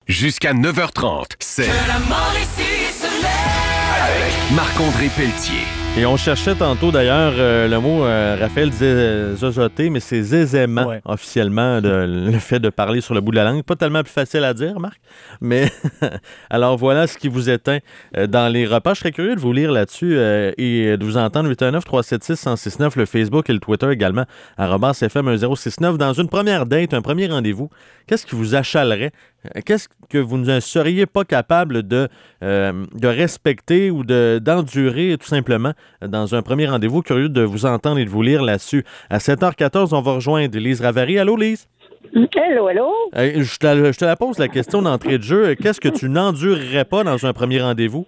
Jusqu'à 9h30, c'est avec Marc-André Pelletier. Et on cherchait tantôt d'ailleurs le mot, Raphaël disait zozoter, mais c'est zézément officiellement le fait de parler sur le bout de la langue. Pas tellement plus facile à dire, Marc, mais alors voilà ce qui vous éteint dans les repas. Je serais curieux de vous lire là-dessus et de vous entendre. 819-376-1069, le Facebook et le Twitter également, @FM1069. Dans une première date, un premier rendez-vous, qu'est-ce qui vous achalerait? Qu'est-ce que vous ne seriez pas capable de respecter ou d'endurer tout simplement dans un premier rendez-vous? Curieux de vous entendre et de vous lire là-dessus. À 7h14, on va rejoindre Lise Ravary. Allô, Lise? Allô, allô? Je te la pose la question d'entrée de jeu. Qu'est-ce que tu n'endurerais pas dans un premier rendez-vous?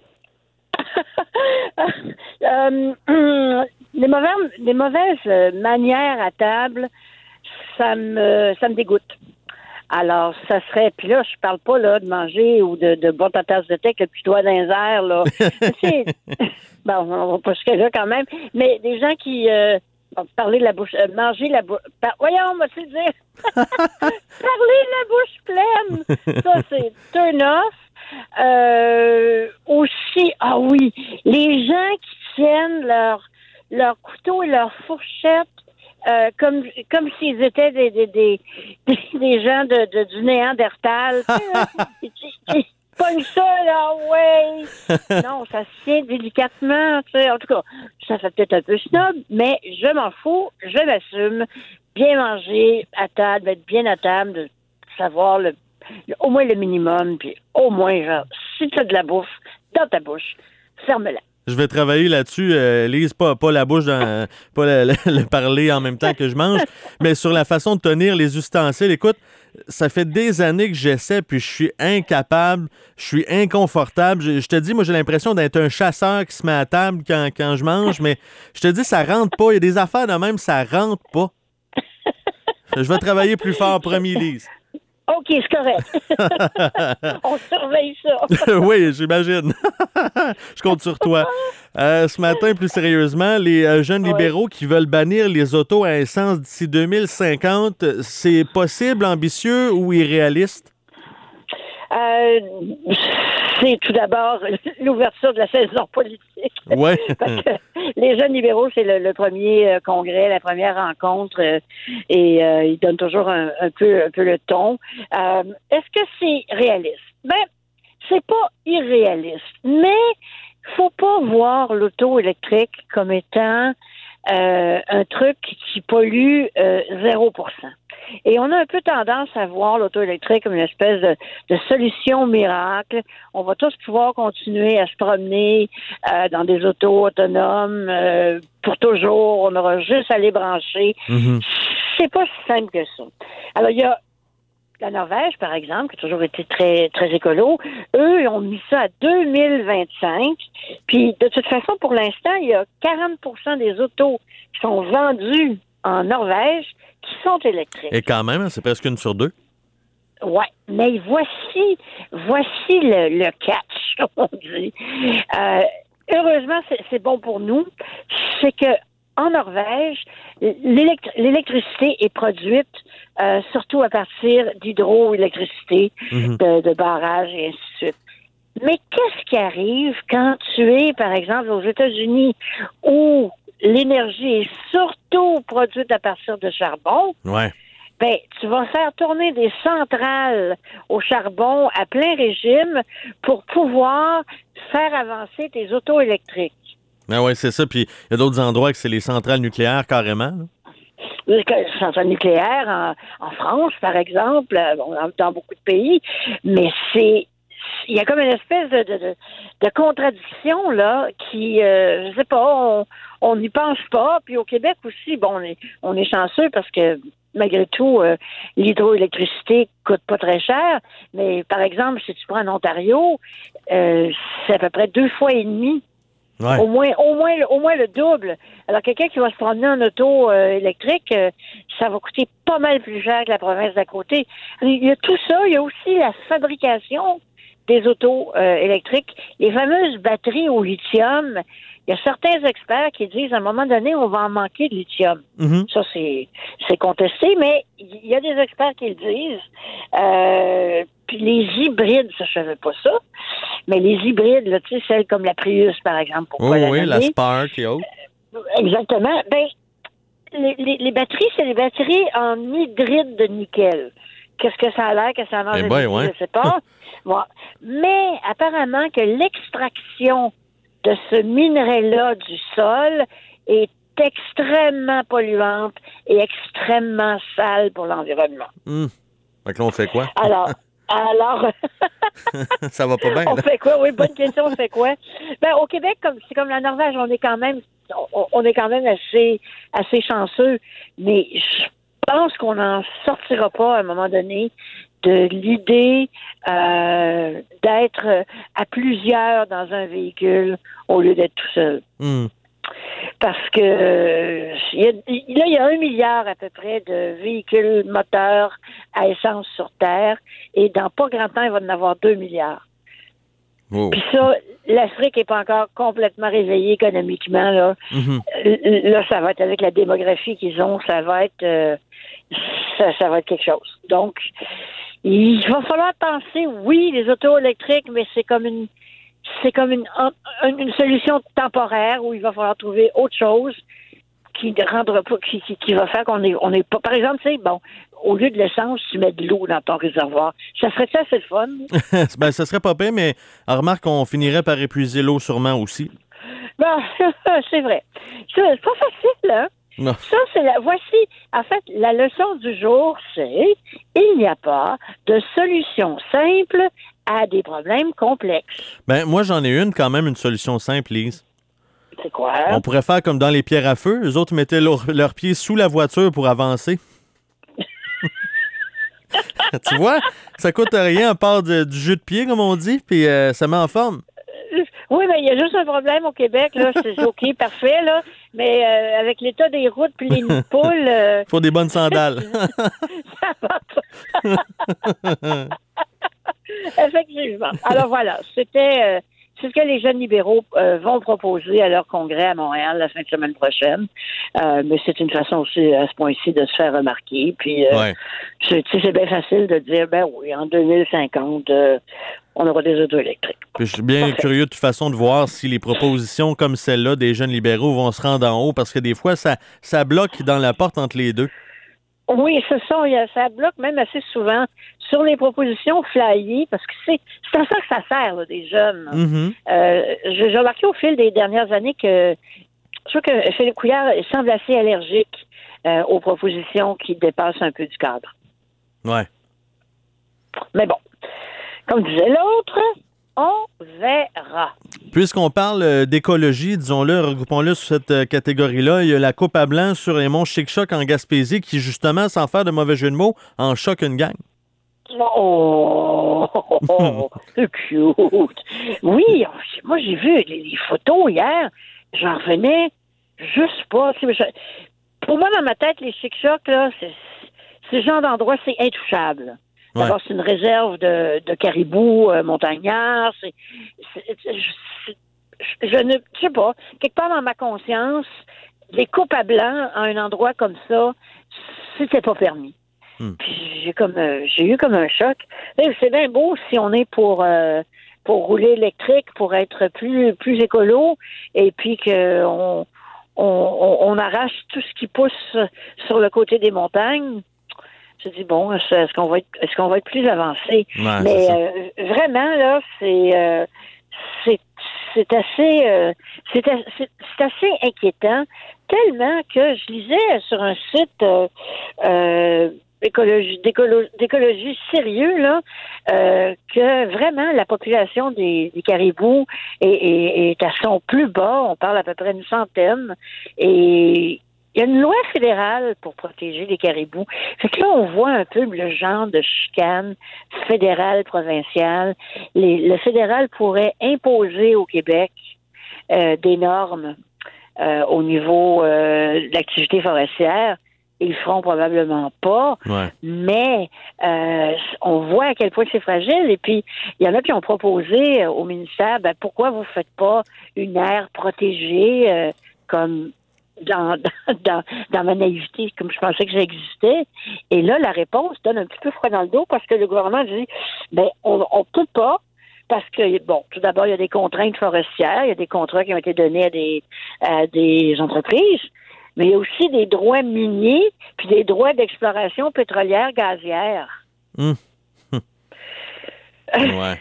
Les mauvaises manières à table, ça me dégoûte. Alors, ça serait... Puis là, je parle pas là de manger ou de boire ta tasse de thé avec le petit doigt dans les airs, là. Bon, on va pas jusqu'à là quand même. Mais des gens qui... parler de la bouche... manger la bouche... Voyons, on va-tu le dire? Parler de la bouche pleine! Ça, c'est turn off. Aussi... Ah oui! Les gens qui tiennent leur couteau et leur fourchette comme s'ils étaient des gens du Néandertal. Ils pognent ça, là, ouais. Non, ça se tient délicatement, tu sais. En tout cas, ça fait peut-être un peu snob, mais je m'en fous, je l'assume. Bien manger à table, être bien à table, de savoir au moins le minimum, puis au moins, genre, si tu as de la bouffe dans ta bouche, ferme-la. Je vais travailler là-dessus, Lise, pas la bouche, pas le parler en même temps que je mange, mais sur la façon de tenir les ustensiles. Écoute, ça fait des années que j'essaie, puis je suis incapable, je suis inconfortable. Je te dis, moi, j'ai l'impression d'être un chasseur qui se met à table quand je mange, mais je te dis, ça rentre pas. Il y a des affaires de même, ça rentre pas. Je vais travailler plus fort, promis, Lise. OK, c'est correct. On surveille ça. Oui, j'imagine. Je compte sur toi. Ce matin, plus sérieusement, les jeunes libéraux qui veulent bannir les autos à essence d'ici 2050, c'est possible, ambitieux ou irréaliste? C'est tout d'abord l'ouverture de la saison politique. Ouais. Parce que les jeunes libéraux, c'est le premier congrès, la première rencontre, et ils donnent toujours un peu le ton. Est-ce que c'est réaliste? Ben, c'est pas irréaliste, mais faut pas voir l'auto électrique comme étant un truc qui pollue 0%. Et on a un peu tendance à voir l'auto électrique comme une espèce de solution miracle. On va tous pouvoir continuer à se promener dans des autos autonomes pour toujours. On aura juste à les brancher. Mm-hmm. C'est pas si simple que ça. Alors, il y a la Norvège, par exemple, qui a toujours été très, très écolo. Eux, ils ont mis ça à 2025. Puis, de toute façon, pour l'instant, il y a 40% des autos qui sont vendues en Norvège qui sont électriques. Et quand même, c'est presque une sur deux. Oui, mais voici le catch, comme on dit. Heureusement, c'est bon pour nous. C'est que en Norvège, l'électricité est produite surtout à partir d'hydroélectricité, de barrages et ainsi de suite. Mais qu'est-ce qui arrive quand tu es, par exemple, aux États-Unis, où l'énergie est surtout produite à partir de charbon? Ouais. Ben, tu vas faire tourner des centrales au charbon à plein régime pour pouvoir faire avancer tes autos électriques. Ah oui, c'est ça. Puis il y a d'autres endroits que c'est les centrales nucléaires carrément. Là. Les centrales nucléaires en France, par exemple, dans beaucoup de pays, mais il y a comme une espèce de contradiction là qui, je sais pas, on n'y pense pas. Puis au Québec aussi, bon, on est chanceux parce que malgré tout, l'hydroélectricité coûte pas très cher. Mais par exemple, si tu prends en Ontario, c'est à peu près 2,5 fois. Ouais. Au moins le double. Alors, quelqu'un qui va se promener en auto électrique, ça va coûter pas mal plus cher que la province d'à côté. Il y a tout ça. Il y a aussi la fabrication des autos électriques. Les fameuses batteries au lithium il y a certains experts qui disent à un moment donné, on va en manquer de lithium. Mhm. Ça, c'est contesté, mais il y a des experts qui le disent. Puis les hybrides, ça, je savais pas ça, mais les hybrides, là, tu sais, celles comme la Prius, par exemple, pourquoi la oui, nommer? la Spark et autres. Exactement. Ben, les batteries, c'est les batteries en hydride de nickel. Qu'est-ce que ça a l'air que ça mange? Ouais. Je sais pas. Bon. Mais apparemment que l'extraction de ce minerai-là du sol est extrêmement polluante et extrêmement sale pour l'environnement. Fait que là, on fait quoi? Alors, ça va pas bien, on là. fait quoi? Oui, bonne question, on fait quoi? Ben, au Québec, c'est comme la Norvège, on est quand même assez chanceux, mais je pense qu'on n'en sortira pas à un moment donné de l'idée d'être à plusieurs dans un véhicule au lieu d'être tout seul. Parce que il y a 1 milliard à peu près de véhicules moteurs à essence sur Terre, et dans pas grand temps, il va en avoir 2 milliards. Oh. Puis ça, l'Afrique n'est pas encore complètement réveillée économiquement. Là. Là, ça va être avec la démographie qu'ils ont, ça va être quelque chose. Donc, il va falloir penser, oui, les autos électriques, mais c'est comme une solution temporaire où il va falloir trouver autre chose qui va faire qu'on est pas. Par exemple, tu sais, bon, au lieu de l'essence, tu mets de l'eau dans ton réservoir. Ça serait ça, c'est le fun. Ben, ça serait pas pire, mais remarque qu'on finirait par épuiser l'eau sûrement aussi. Ben, c'est vrai. C'est pas facile, hein? Non. Ça, voici, en fait, la leçon du jour, c'est il n'y a pas de solution simple à des problèmes complexes. Ben, moi, j'en ai une solution simple, Lise. C'est quoi? On pourrait faire comme dans les pierres à feu. Eux autres mettaient leurs pieds sous la voiture pour avancer. Tu vois, ça coûte rien à part du jus de pied, comme on dit, puis ça met en forme. Oui, mais il y a juste un problème au Québec, là. C'est OK, parfait, là. Mais avec l'état des routes puis les nids de poules... Faut des bonnes sandales. Ça va pas. Effectivement. Alors voilà, c'est ce que les jeunes libéraux vont proposer à leur congrès à Montréal la fin de semaine prochaine. Mais c'est une façon aussi, à ce point-ci, de se faire remarquer. Puis, c'est bien facile de dire, ben oui, en 2050, on aura des autos électriques. Puis je suis bien curieux de toute façon de voir si les propositions comme celle-là des jeunes libéraux vont se rendre en haut, parce que des fois, ça bloque dans la porte entre les deux. Oui, ça bloque même assez souvent sur les propositions flyées, parce que c'est à ça que ça sert, là, des jeunes. Mm-hmm. J'ai remarqué au fil des dernières années que je trouve que Philippe Couillard semble assez allergique aux propositions qui dépassent un peu du cadre. Ouais. Mais bon, comme disait l'autre, on verra. Puisqu'on parle d'écologie, disons-le, regroupons-le sur cette catégorie-là, il y a la coupe à blanc sur les monts Chic-Choc en Gaspésie qui, justement, sans faire de mauvais jeu de mots, en choque une gang. Oh, c'est cute. Oui, moi, j'ai vu les photos hier. J'en revenais juste pas. Pour moi, dans ma tête, les Chic-Choc, là, c'est ce genre d'endroit, c'est intouchable. D'abord, c'est une réserve de caribous montagnards. Je ne sais pas. Quelque part dans ma conscience, les coupes à blanc à un endroit comme ça, c'était pas permis. Puis j'ai eu comme un choc. C'est bien beau si on est pour rouler électrique, pour être plus écolo, et puis qu'on on arrache tout ce qui pousse sur le côté des montagnes. Je dis bon, est-ce qu'on va être plus avancé? Ouais, mais vraiment là, c'est assez inquiétant, tellement que je lisais sur un site d'écologie sérieux là que vraiment la population des caribous est à son plus bas. On parle à peu près une centaine, et il y a une loi fédérale pour protéger les caribous. Fait que là, on voit un peu le genre de chicane fédérale, provinciale. Le fédéral pourrait imposer au Québec des normes au niveau de l'activité forestière. Ils le feront probablement pas, mais on voit à quel point c'est fragile. Et puis, il y en a qui ont proposé au ministère, pourquoi vous ne faites pas une aire protégée comme dans ma naïveté, comme je pensais que ça existait. Et là, la réponse donne un petit peu froid dans le dos parce que le gouvernement dit, on ne peut pas, parce que, tout d'abord, il y a des contraintes forestières, il y a des contrats qui ont été donnés à des entreprises, mais il y a aussi des droits miniers puis des droits d'exploration pétrolière gazière. Ouais.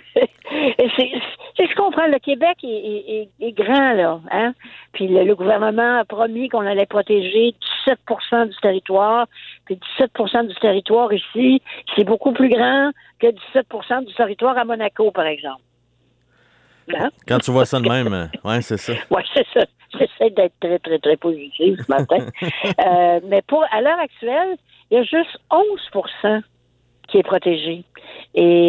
Je comprends, le Québec est grand, là, hein? Puis le gouvernement a promis qu'on allait protéger 17% du territoire, puis 17% du territoire ici, c'est beaucoup plus grand que 17% du territoire à Monaco, par exemple. Hein? Quand tu vois ça de même, c'est ça. Oui, c'est ça. J'essaie d'être très, très, très positive ce matin. Mais à l'heure actuelle, il y a juste 11% qui est protégé. Et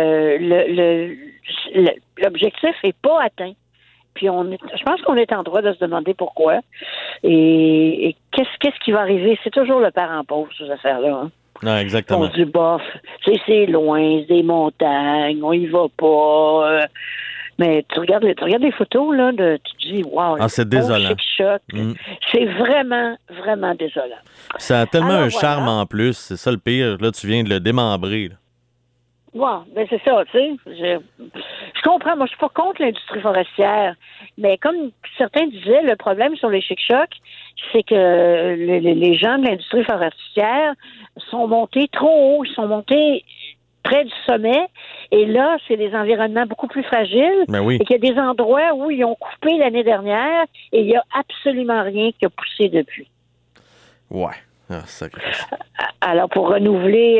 l'objectif n'est pas atteint. Puis je pense qu'on est en droit de se demander pourquoi. Et qu'est-ce qui va arriver? C'est toujours le parent pauvre, ces affaires-là. Hein? Non, exactement. On dit bof, c'est loin, c'est des montagnes, on y va pas. Mais tu regardes les photos, là, tu te dis, wow, c'est désolant. Choc. C'est vraiment, vraiment désolant. Ça a tellement charme en plus, c'est ça le pire. Là, tu viens de le démembrer. C'est ça, tu sais. Je comprends, moi, je suis pas contre l'industrie forestière, mais comme certains disaient, le problème sur les chic-chocs, c'est que les gens de l'industrie forestière sont montés trop haut, ils sont montés près du sommet, et là, c'est des environnements beaucoup plus fragiles, et qu'il y a des endroits où ils ont coupé l'année dernière, et il n'y a absolument rien qui a poussé depuis. Ouais. Alors, pour renouveler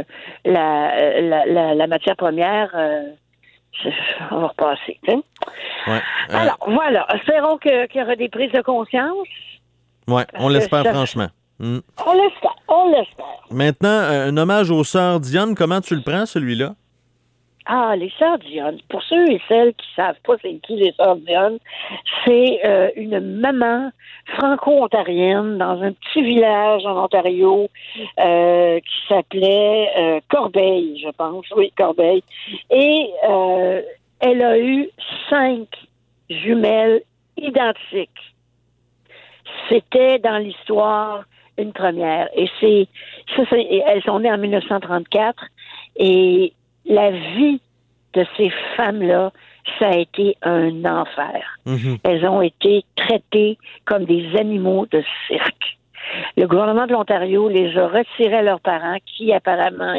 la matière première, on va repasser. Alors, voilà. Espérons qu'il y aura des prises de conscience. Oui, on l'espère franchement. On l'espère. Maintenant, un hommage aux sœurs Dionne. Comment tu le prends, celui-là? Les sœurs Dionne. Pour ceux et celles qui savent pas c'est qui les sœurs Dionne, c'est une maman franco-ontarienne dans un petit village en Ontario qui s'appelait Corbeil, je pense. Oui, Corbeil. Et elle a eu 5 jumelles identiques. C'était dans l'histoire une première. Et elles sont nées en 1934. Et la vie de ces femmes-là, ça a été un enfer. Elles ont été traitées comme des animaux de cirque. Le gouvernement de l'Ontario les a retirés à leurs parents, qui apparemment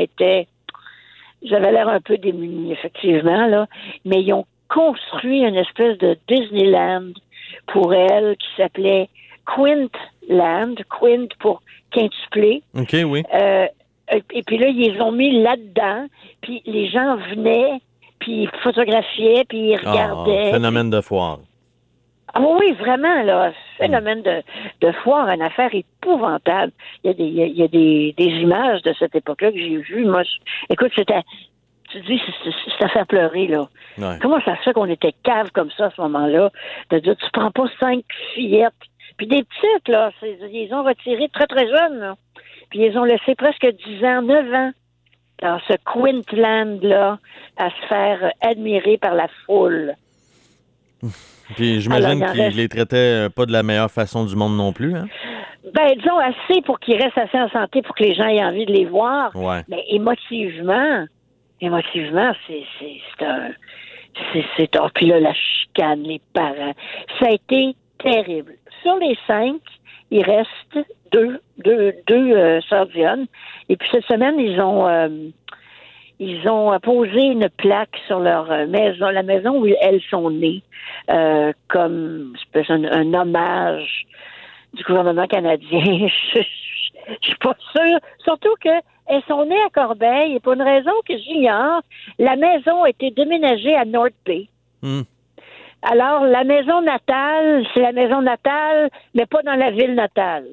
ils avaient l'air un peu démunis, effectivement, là, mais ils ont construit une espèce de Disneyland pour elles qui s'appelait Quintland, Quint pour quintuplé. OK, oui. Et puis là, ils les ont mis là-dedans, puis les gens venaient, puis ils photographiaient, puis ils regardaient. Phénomène de foire. Oui, vraiment, là, phénomène de foire, une affaire épouvantable. Il y a des images de cette époque-là que j'ai vues. Moi, écoute, tu te dis, c'est à faire pleurer, là. Ouais. Comment ça se fait qu'on était cave comme ça à ce moment-là? De dire, tu prends pas 5 fillettes, puis des petites, là, ils ont retiré très, très jeunes, là. Puis ils ont laissé presque 10 ans, 9 ans dans ce Quintland-là à se faire admirer par la foule. Puis j'imagine qu'ils les traitaient pas de la meilleure façon du monde non plus, hein? Disons assez pour qu'ils restent assez en santé pour que les gens aient envie de les voir. Ouais. Mais émotivement, c'est un... Puis là, la chicane, les parents. Ça a été terrible. Sur les 5, il reste deux sœurs Dionne. Et puis cette semaine, ils ont posé une plaque sur leur maison, la maison où elles sont nées, comme un hommage du gouvernement canadien. Je suis pas sûre. Surtout qu'elles sont nées à Corbeil et pour une raison que j'ignore, la maison a été déménagée à North Bay. Alors, la maison natale, c'est la maison natale, mais pas dans la ville natale.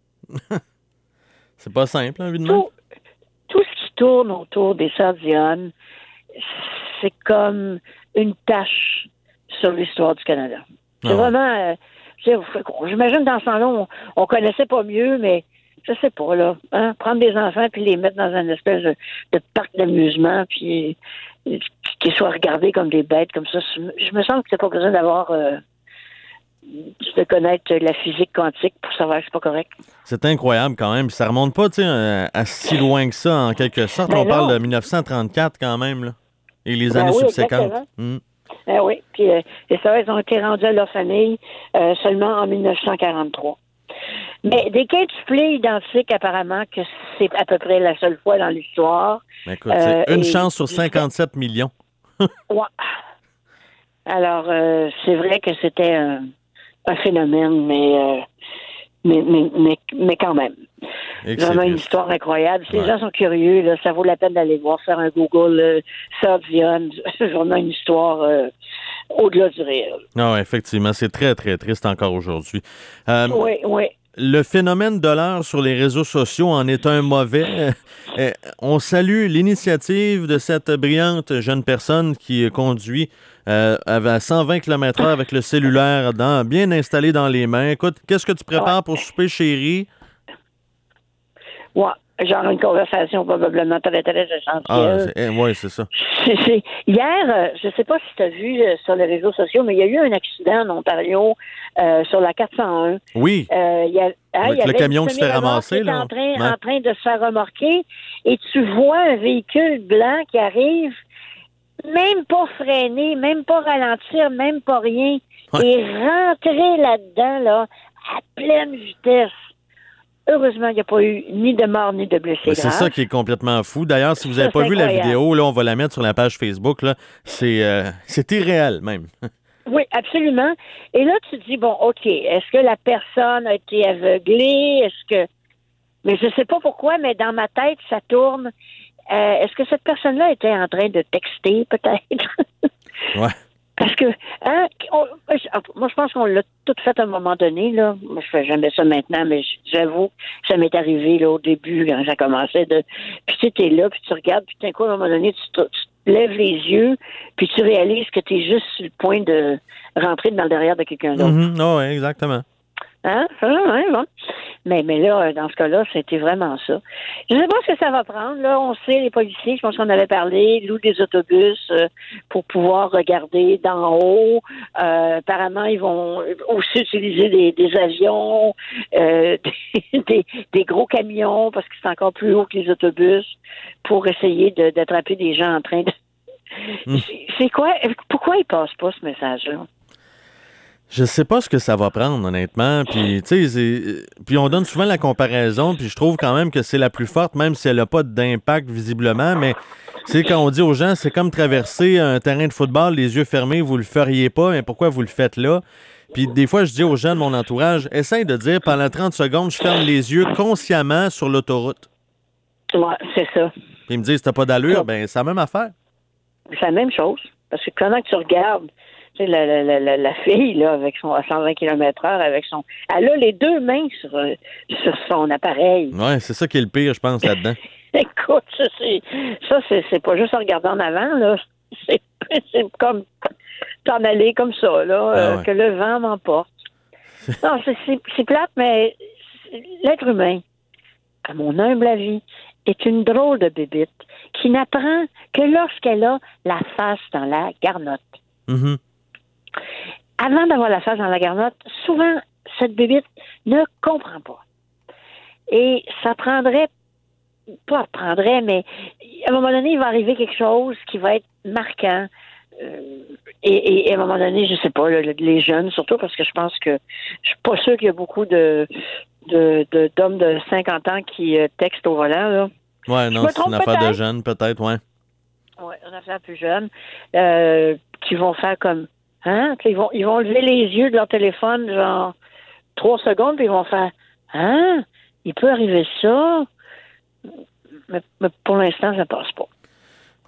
C'est pas simple, évidemment. Tout ce qui tourne autour des sœurs Dionne, c'est comme une tache sur l'histoire du Canada. C'est vraiment... j'imagine dans ce temps-là, on connaissait pas mieux, mais je sais pas, là, hein, prendre des enfants puis les mettre dans une espèce de parc d'amusement puis qu'ils soient regardés comme des bêtes comme ça. Je me sens que t'as pas besoin d'avoir de connaître la physique quantique pour savoir que c'est pas correct. C'est incroyable quand même. Ça remonte pas, tu sais, à si loin que ça, en quelque sorte. On parle de 1934 quand même, là. Et les années subséquentes. Oui. Puis, et ça, ils ont été rendus à leur famille seulement en 1943. Mais des quintuplés identiques, apparemment, que c'est à peu près la seule fois dans l'histoire. Écoute, c'est une chance sur 57 millions. Ouais. Alors, c'est vrai que c'était un phénomène, mais quand même. Vraiment une histoire incroyable. Si les gens sont curieux, là, ça vaut la peine d'aller voir, faire un Google, c'est vraiment une histoire au-delà du réel. Non, effectivement, c'est très, très triste encore aujourd'hui. Oui. Le phénomène de l'heure sur les réseaux sociaux en est un mauvais. On salue l'initiative de cette brillante jeune personne qui conduit à 120 km/h avec le cellulaire bien installé dans les mains. Écoute, qu'est-ce que tu prépares pour souper, chérie? Ouais, genre une conversation probablement très, très essentielle. Oui, c'est ça. Hier, je ne sais pas si tu as vu sur les réseaux sociaux, mais il y a eu un accident en Ontario sur la 401. Oui. Il y avait le camion qui se fait ramasser. Là. En train de se faire remorquer, et tu vois un véhicule blanc qui arrive, même pas freiner, même pas ralentir, même pas rien, et rentrer là-dedans là, à pleine vitesse. Heureusement, il n'y a pas eu ni de mort ni de blessés graves. C'est ça qui est complètement fou. D'ailleurs, si vous n'avez pas vu la vidéo, là, on va la mettre sur la page Facebook. Là. C'est irréel même. Oui, absolument. Et là, tu te dis, bon, OK, est-ce que la personne a été aveuglée? Mais je ne sais pas pourquoi, mais dans ma tête, ça tourne. Est-ce que cette personne-là était en train de texter, peut-être? Ouais. Parce que, moi, je pense qu'on l'a tout fait à un moment donné, là. Moi, je fais jamais ça maintenant, mais j'avoue que ça m'est arrivé, là, au début, quand ça commençait puis tu es là, puis tu regardes, puis d'un coup, à un moment donné, tu te lèves les yeux, puis tu réalises que tu es juste sur le point de rentrer dans le derrière de quelqu'un d'autre. Mm-hmm. Oui, exactement. Hein? Bon. Mais là, dans ce cas-là, c'était vraiment ça. Je ne sais pas ce que ça va prendre. Là, on sait, les policiers, je pense qu'on avait parlé, louent des autobus pour pouvoir regarder d'en haut. Apparemment, ils vont aussi utiliser des avions, des gros camions, parce que c'est encore plus haut que les autobus, pour essayer d'attraper des gens en train de... C'est quoi? Pourquoi ils passent pas ce message-là? Je sais pas ce que ça va prendre, honnêtement. Puis, tu sais, puis on donne souvent la comparaison, puis je trouve quand même que c'est la plus forte, même si elle n'a pas d'impact visiblement. Mais, c'est quand on dit aux gens, c'est comme traverser un terrain de football, les yeux fermés, vous le feriez pas, mais pourquoi vous le faites là? Puis, des fois, je dis aux gens de mon entourage, essaye de dire, pendant 30 secondes, je ferme les yeux consciemment sur l'autoroute. Ouais, c'est ça. Puis, ils me disent, t'as pas d'allure, ben c'est la même affaire. C'est la même chose. Parce que pendant que tu regardes, la fille, là, avec son à 120 km/h, avec son... Elle a les deux mains sur son appareil. Oui, c'est ça qui est le pire, je pense, là-dedans. Écoute, c'est pas juste en regardant en avant, là. C'est comme t'en aller comme ça, là, que le vent m'emporte. Non, c'est plate, mais l'être humain, à mon humble avis, est une drôle de bébite qui n'apprend que lorsqu'elle a la face dans la garnotte. Mm-hmm. Avant d'avoir la face dans la garnotte, souvent, cette bébite ne comprend pas. Et ça prendrait, mais à un moment donné, il va arriver quelque chose qui va être marquant. Et à un moment donné, je sais pas, les jeunes, surtout parce que je pense que je suis pas sûre qu'il y a beaucoup d'hommes de 50 ans qui textent au volant, là. Ouais, non, c'est une affaire de jeunes, peut-être, ouais. Ouais, une affaire plus jeune, qui vont faire comme, hein? Ils vont lever les yeux de leur téléphone, genre 3 secondes, puis ils vont faire, hein? Il peut arriver ça? Mais pour l'instant, ça passe pas.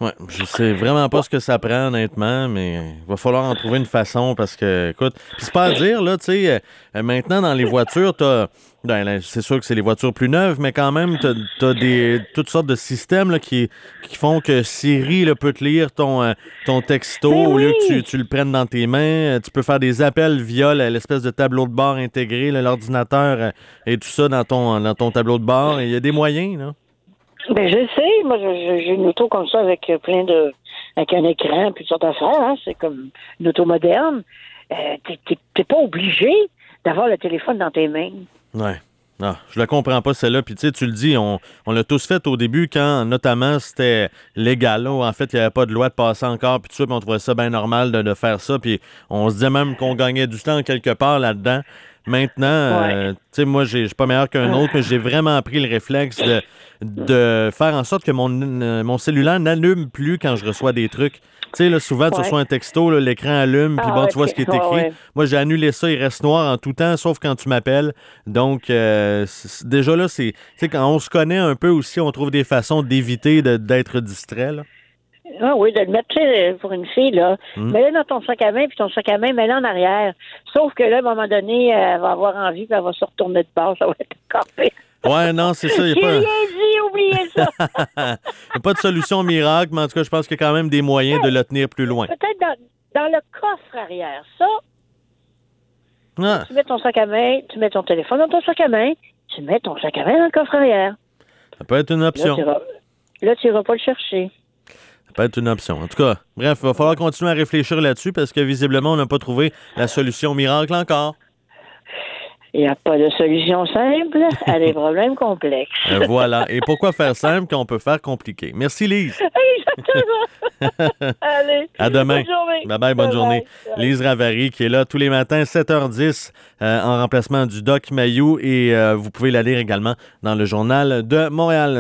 Ouais, je sais vraiment pas ce que ça prend, honnêtement, mais il va falloir en trouver une façon parce que, écoute, puis c'est pas à dire, là, tu sais, maintenant dans les voitures, c'est sûr que c'est les voitures plus neuves, mais quand même, t'as toutes sortes de systèmes là, qui font que Siri là, peut te lire ton texto au lieu que tu le prennes dans tes mains. Tu peux faire des appels via l'espèce de tableau de bord intégré, là, l'ordinateur et tout ça dans ton tableau de bord. Il y a des moyens, là. Ben, je sais. Moi, j'ai une auto comme ça avec avec un écran puis toutes sortes d'affaires. Hein. C'est comme une auto moderne. T'es pas obligé d'avoir le téléphone dans tes mains. Ouais. Non, je la comprends pas, celle-là. Puis, tu sais, tu le dis, on l'a tous fait au début quand, notamment, c'était légal. Là, où, en fait, il n'y avait pas de loi de passer encore. Puis, tout ça, puis on trouvait ça bien normal de faire ça. Puis, on se disait même qu'on gagnait du temps quelque part là-dedans. Maintenant, tu sais, moi, je suis pas meilleur qu'un autre, mais j'ai vraiment pris le réflexe de faire en sorte que mon cellulaire n'allume plus quand je reçois des trucs. Tu sais, là, souvent, tu reçois un texto, là, l'écran allume, puis bon, tu vois ce qui est écrit. Ouais. Moi, j'ai annulé ça, il reste noir en tout temps, sauf quand tu m'appelles. Donc, déjà là, tu sais, quand on se connaît un peu aussi, on trouve des façons d'éviter d'être distrait, là. Ah oui, de le mettre, tu sais, pour une fille, là. Mets-le dans ton sac à main, puis ton sac à main, mets-le en arrière. Sauf que là, à un moment donné, elle va avoir envie, puis elle va se retourner de bord, ça va être encore pire. Ouais, non, c'est ça. J'ai rien dit, oubliez ça. Il n'y a pas de solution miracle, mais en tout cas, je pense qu'il y a quand même des moyens de le tenir plus loin. Peut-être dans le coffre arrière. Ça, Ah. tu mets ton sac à main, tu mets ton téléphone dans ton sac à main, tu mets ton sac à main dans le coffre arrière. Ça peut être une option. Là, tu iras pas le chercher. Ça peut être une option. En tout cas, bref, il va falloir continuer à réfléchir là-dessus parce que visiblement, on n'a pas trouvé la solution miracle encore. Il n'y a pas de solution simple à des problèmes complexes. Voilà. Et pourquoi faire simple quand on peut faire compliqué? Merci, Lise. Exactement. Allez. À demain. Bonne journée. Bye-bye, bonne journée. Lise Ravary qui est là tous les matins, 7h10, en remplacement du Doc Mayou. Et vous pouvez la lire également dans le Journal de Montréal.